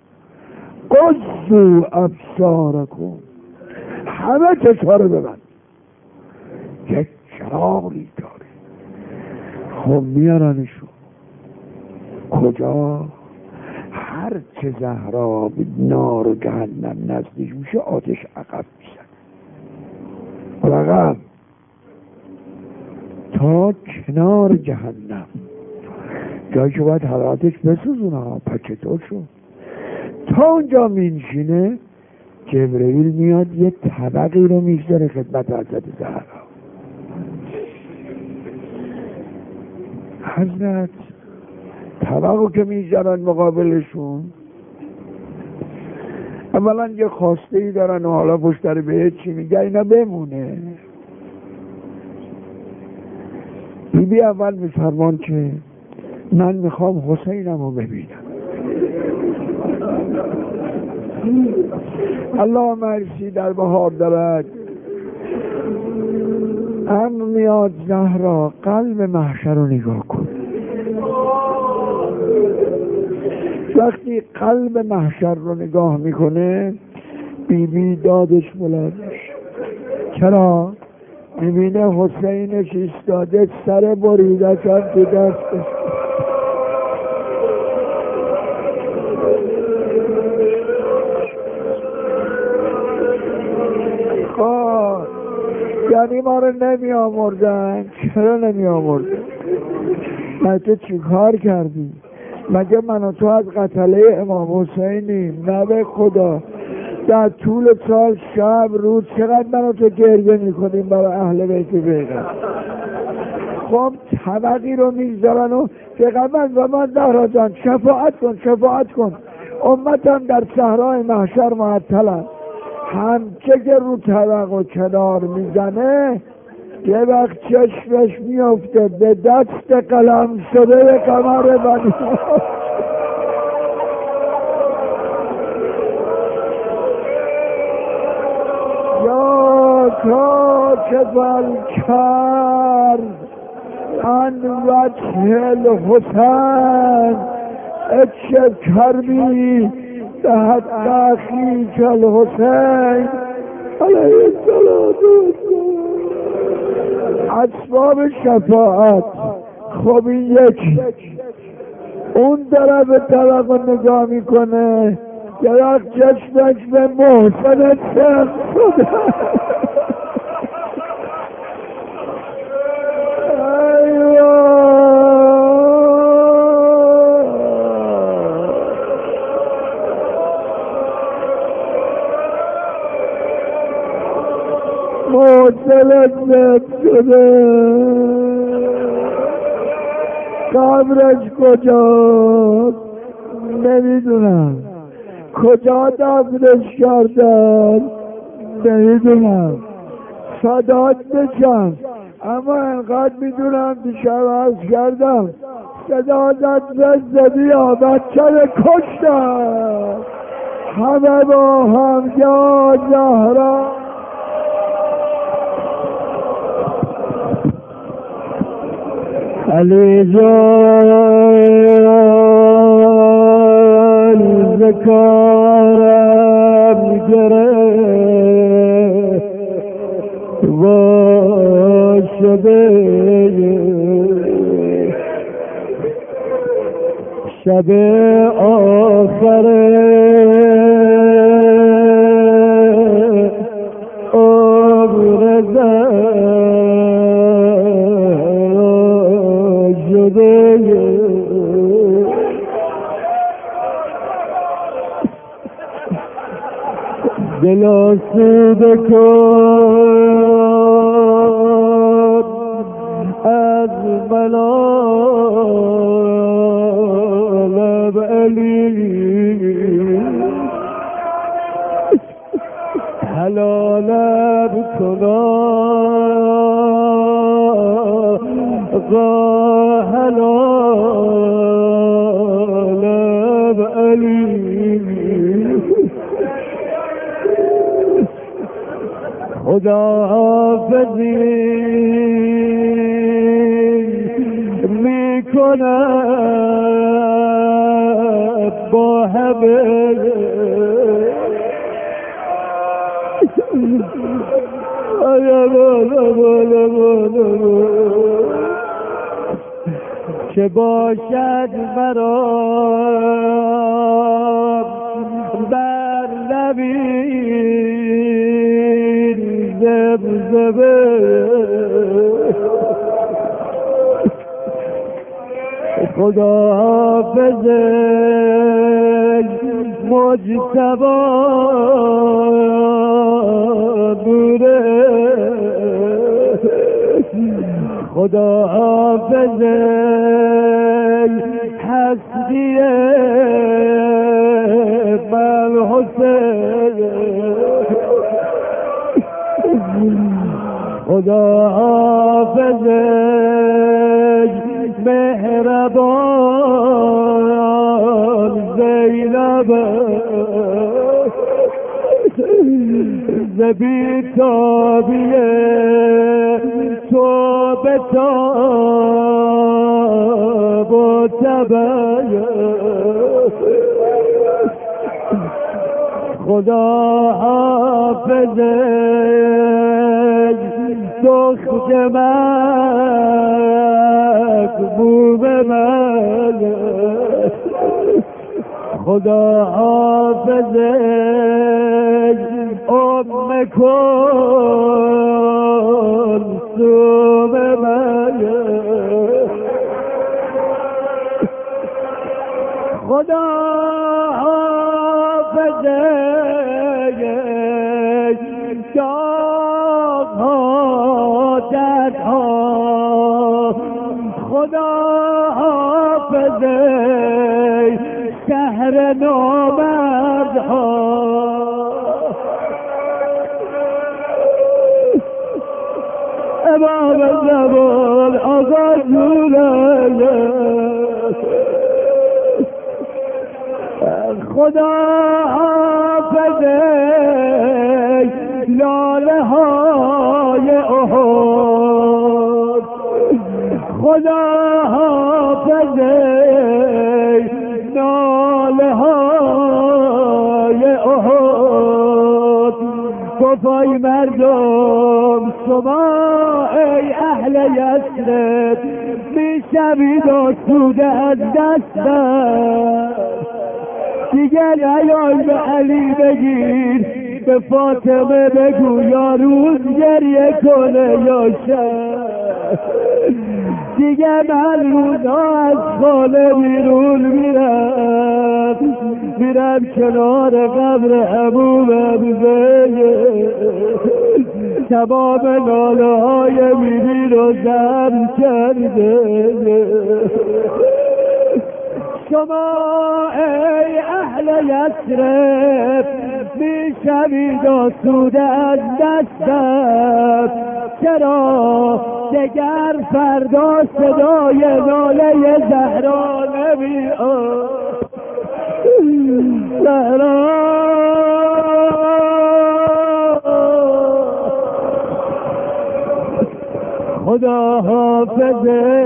قضوا ابصارکم، همه چشما رو ببند، یک چراغی داره. خب میارنشون کجا؟ هر چه زهرا به نار و جهنم نزدیک میشه آتش عقب میزنه، عقب تا کنار جهنم، جایی که باید حرارتش بسوزونه، پچطور شد. تا اونجا مینشینه، جبرئیل میاد یه طبقی رو میگذاره خدمت حضرت زهرا. حضرت طبقو که میذارن مقابلشون، اولا یه خواسته ای دارن و حالا پشتر به چی میگه اینا بمونه. بی اول میفرمان که من میخوام حسینم رو ببینم. الله مرسی در بهار دارد. امر میاد زهرا قلب محشر رو نگاه کن. وقتی قلب محشر رو نگاه میکنه، بیبی دادش بلندش. چرا؟ میبینه حسینش ایستاده، سر بریده شد تو دستش. یعنی ما رو نمی آمردن. چرا نمی آمردن؟ مگه چی کار کردی؟ مگه من و تو از قتله امام حسینیم؟ نه به خدا. در طول سال شب روز چقدر من و تو گریه میکنیم برای اهل بیت پیغمبر. خب طبقی رو میگذارن و پیغمبر و من زهرا جان شفاعت کن شفاعت کن، امتم در صحرای محشر معطلن. همچه که رو طبق و کنار میزنه یه وقت چشمش میفته به دست قلم شده به قمر بنی. یا کاشف الکرب عن وجه الحسین اکشف کربی تحت اخیک الحسین علیه السلام. اسباب شفاعت. خب این یکی اون طرف طبق رو نگاه میکنه یه وقت چشمش به محسن سخت شده. محسن سخت شده. قبرش کجاست نمیدونم، کجا دفنش کردن نمیدونم، صدات بشم اما انقدر میدونم دیشب عرض کردم صدا زد بیا بچه رو کشتن همه با هم یا زهرا. علی جان ذکرم گرفت و شب آخر عمر دل آسوده کن از ملالم علی، حلالم کن آقا حلالم علی. خدا حافظی میکند با همه چه باشد مرا بر نبین زبزبه خدا حافظه مجتبی نوره خدا حافظه حسبی من حسین خدا حافظه مهربان زینب زبی تابیه تو به تاب و تبیه خدا حافظه دخت مکبوب من خدا حافظه ام کن خدا حافظه داغ‌ها دردها، خدا حافظه شهر نامردها. امام زمان آقا جونه خدا حافظه لاله های احد، خدا حافظه ناله های احد. گفای مردم شما ای اهل یثرب میشوید آسوده از دستم، دیگر نیای به علی بگیر، به فاطمه بگو یا روز گریه کنه یا شب. دیگر من روزها از خانه بیرون میرم کنار قبر عمومم تمام ناله های میری رو زم کرده. شما ای اهل یثرب میشوید آسوده از دستم، چرا دگر فردا صدای ناله زهرا نمیاد؟ زهرا خدا حافظه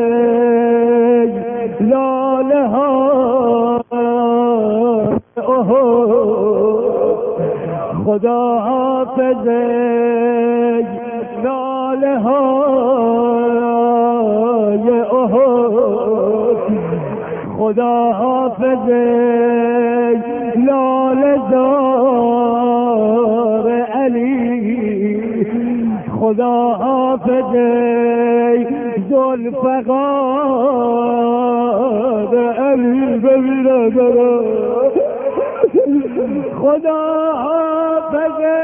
لاله ها خدا حافظه لاله های خدا حافظه لاله زار علی، خدا حافظه ذوالفقار علی ببینه، خدا حافظه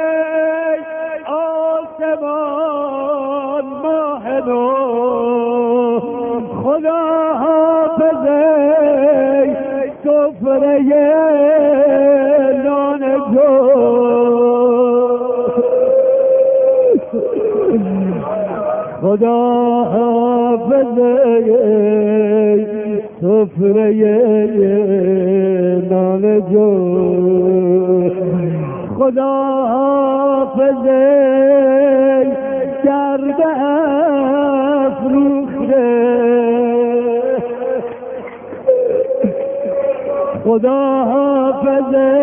آسمان ماه نو، خدا حافظه سفره نان جو، خدا حافظه سفره نان جو، خدا حافظه گرد افروخته، خدا حافظه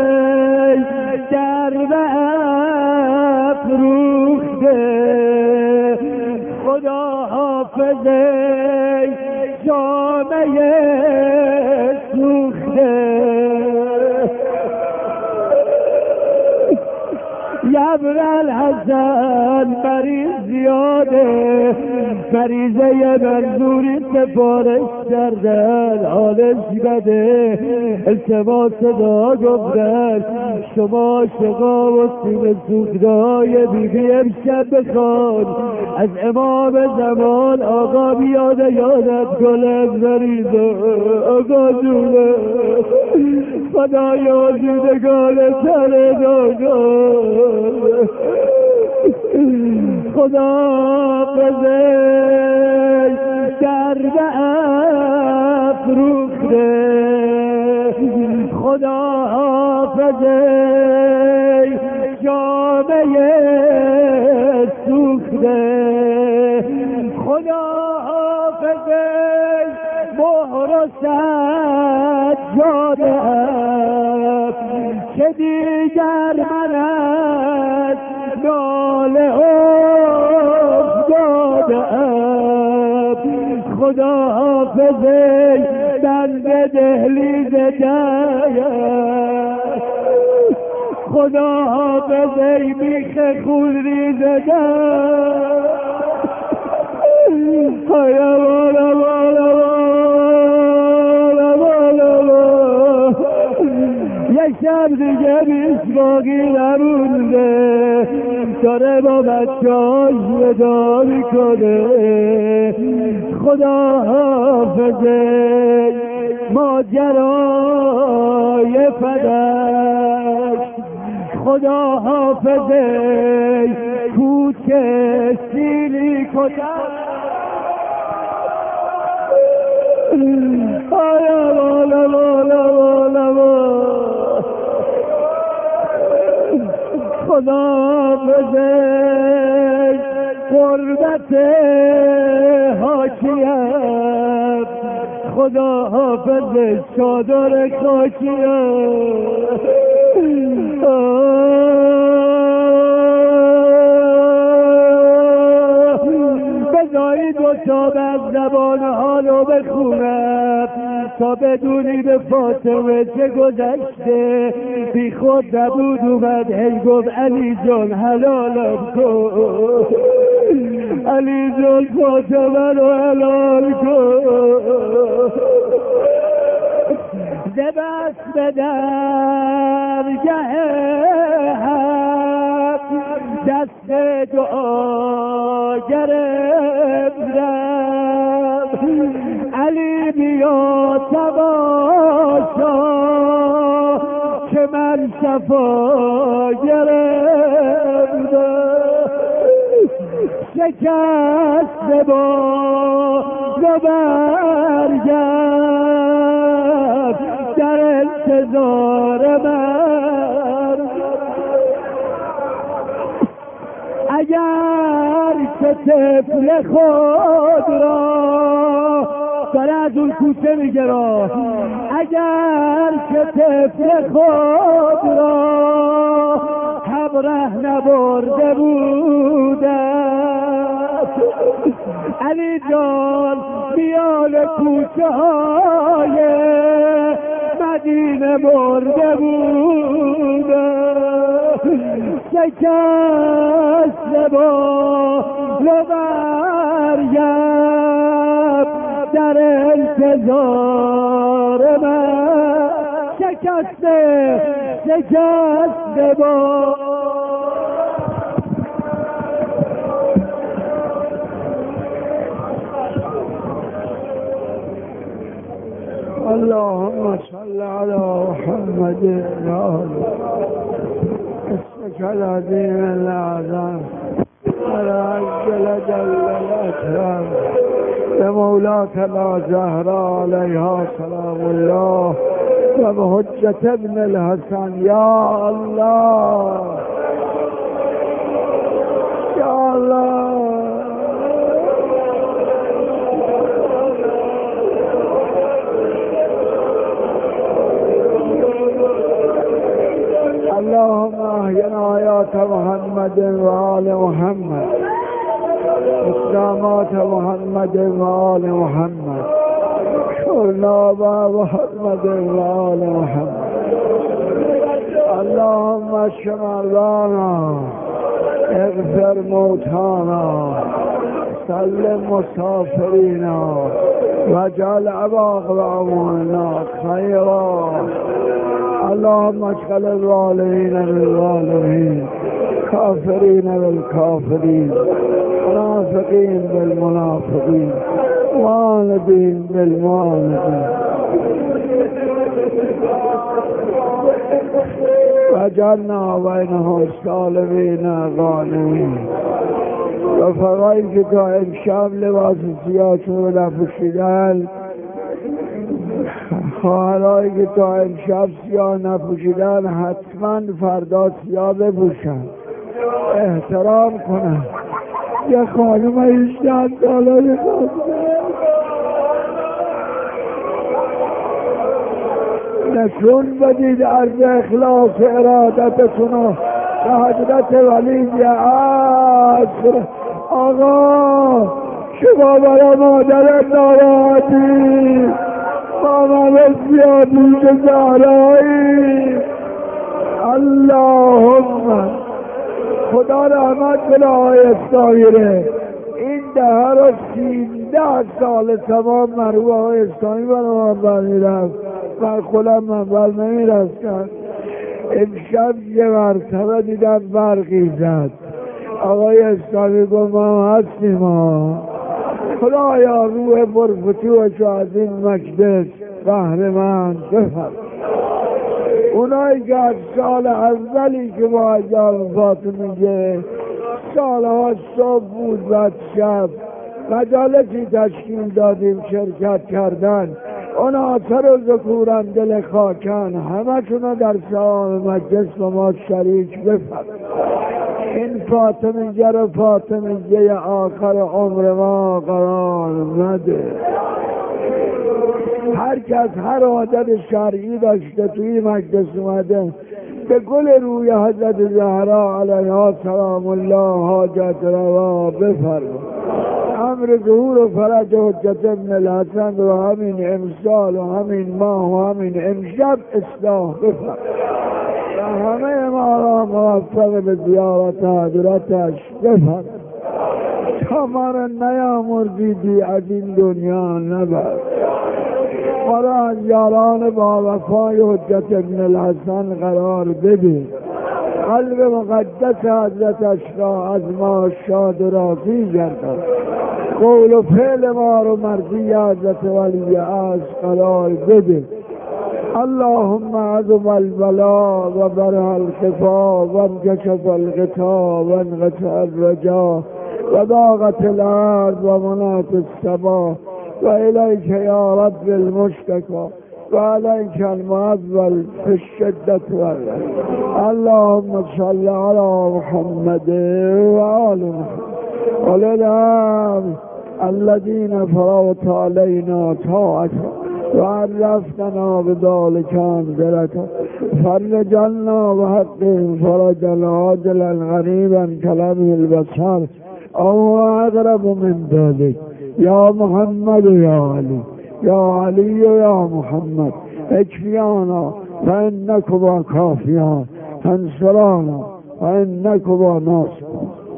گرد افروخته، خدا حافظه جامعه سوخته. ابر الحسن مریض زیاده، مریضه منظوری سفارش کردن، حالش بده، التماس صدا گفتن شما شقا و سیم سوخدای بیبی امشب بخوان از امام زمان آقا بیاده یادت کنه مریضه آقا جونه خدا یادگان سر داگان خدا حافظه درد افروخته، خدا حافظه جامعه سوخته، خدا حافظه مهر و سجاده که دیگر من از ناله افتاده‌ام، خدا حافظه بند دهلیز جایم، خدا حافظه میخ خون ریزدم، های والا والا والا والا والا شب دیگه بیش باقی نمونده، داره با بچه‌هاش ودا میکنه. خدا حافظه ماجرای فدک، خدا حافظه کوچه سیلی کتک. آیا بالا بالا بالا بالا، خدا حافظه قربت حاکیت، خدا حافظه چادر خاکیت. بذاری دوتا از زبان حالو بخونم تا بدونی به فاطمه چه گذشته. بی خود نبود اومد هی گفت علی جان حلالم کن، علی جان فاطمه رو حلال کن. زبست به درگه حق دست دعا گرفتم، علی بیا تماشا که من شفا گرفتم. شکست با برگرد در انتظار من، اگر که طفل خود را داره از اون کوچه میگه را، اگر که طفل خود را همراه نبرده بودم، علی جان میان کوچه های مدینه مرده بودم. شکست با برگرد در انتظار من، شکست با اللهم صل على محمد وآله. اسمك العظيم الأعظم العجل جل الأكرم لمولاة الزهراء عليها سلام الله وبحجة ابن الحسن. يا الله يا الله. اللهم احينا حياة محمد وآل محمد، اسلامات محمد وآل محمد، شرنا محمد وآل محمد. اللهم اشف مرضانا، اغفر موتانا، سلم مسافرینا واجعل عواقب امورنا خيرا. اللهم اشغل الظالمين بالظالمين، كافرين بالكافرين، منافقين بالمنافقين، معاندين بالمعاندين، واجعلنا بينهم سالمين غانمين. رفقایی که تا امشب لباس سیاهشون رو نپوشیدن، خواهرایی که تا امشب سیاه نپوشیدن حتما فردا سیاه بپوشن، احترام کنن. یه خانم 18 ساله نشون بدید از اخلاص ارادتتونو به حضرت ولی عصر. آقا شما برای مادر ناراحتی، با من زیادی که زهرایی. اللهم خدا رحمت کنه آقای اسلامیره. این دهه رو 13 سال تمام مرحوم آقای اسلامی برای من برمیرفت، بر خودم من بر نمیرفتن. امشب یه مرتبه دیدم برقی زد، آقای اسلامی گفت ما هستیم ها. خدایا روح پرفتوحش از این مجلس قهرمند بفرما. اونایی که از سال اولی که با ایام فاطمیه سالها صبح بود و شب مجالسی تشکیل دادیم شرکت کردن، عناصر و ذکورن دل خاکن همشونو در سلام مجلس با ما شریک بفرما. این فاطمیه رو فاطمیه آخر عمر ما قرار نده. هر کس هر عادت شرعی داشته توی مجلس اومده به گل روی حضرت زهرا علیها سلام الله حاجت روا بفرما. امر ظهور و فرج حجت ابن الحسن و همین امسال و همین ماه و همین امشب اصلاح بفرما و همه ما را موفق به زیارت حضرتش بفرما. تا ما را نیامرزیدی از این دنیا نبر. ما را از یاران با وفای حجت ابن الحسن قرار بده. قلب مقدس حضرتش را از ما شاد و راضی گردان. قول و فعل ما رو مرضی حضرت ولی از قرار بده. اللهم عظم البلا و برع الخفا و انکشف الغطا و انقطع الرجا و ضاقت الارض و منعت السما و الیک یا رب المشتکا و علیک المعول فی الشدة والرخاء. اللهم صل علی محمد و آل محمد وللامر الذين فرضت علينا طاعتك وعرفتنا بذلك انزلتك فرج عنا بحقهم فرجا عاجلا غريبا كلمه البشر او اقرب من ذلك. یا محمد یا علی یا علی یا محمد اکفیانا فانک با کافیان انصرانا فانک با ناصر.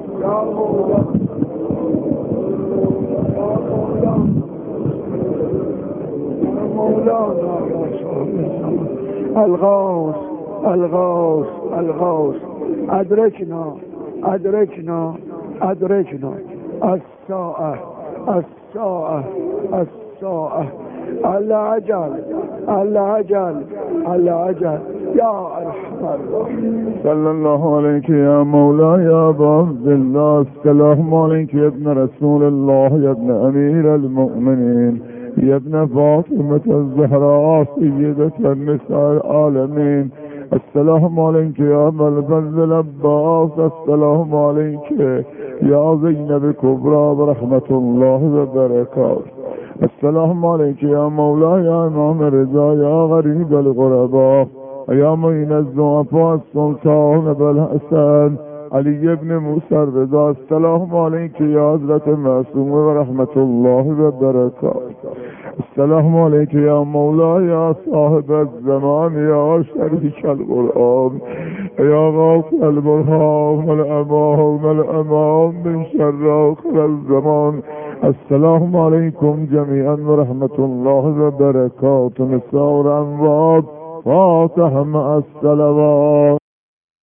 الغوث الغوث الغوث ادركنا ادركنا ادركنا الساعة الساعة الساعة العجل العجل العجل يا ارحم الراحمين. صلى الله عليك يا مولاي يا ابا عبد الله. السلام عليك يا ابن رسول الله يا ابن امير المؤمنين يا ابن فاطمة الزهراء سيدة النساء العالمين. السلام عليك يا ابا الفضل العباس. السلام عليك يا زينب كبرى برحمة الله وبركاته. السلام عليك يا مولاي يا امام رضا يا غريب الغرباء يا معين الضعفاء السلطان ابو الحسن علي بن موسى الرضا. السلام عليك يا حضرة معصوم ورحمة الله وبركاته. السلام عليك يا مولاي يا صاحب الزمان يا شريك القرآن يا غافل البرهان الأمان من شر آخر الزمان. السلام عليكم جميعا ورحمة الله وبركاته. نساء الأنوار فاتح مع الصلوات.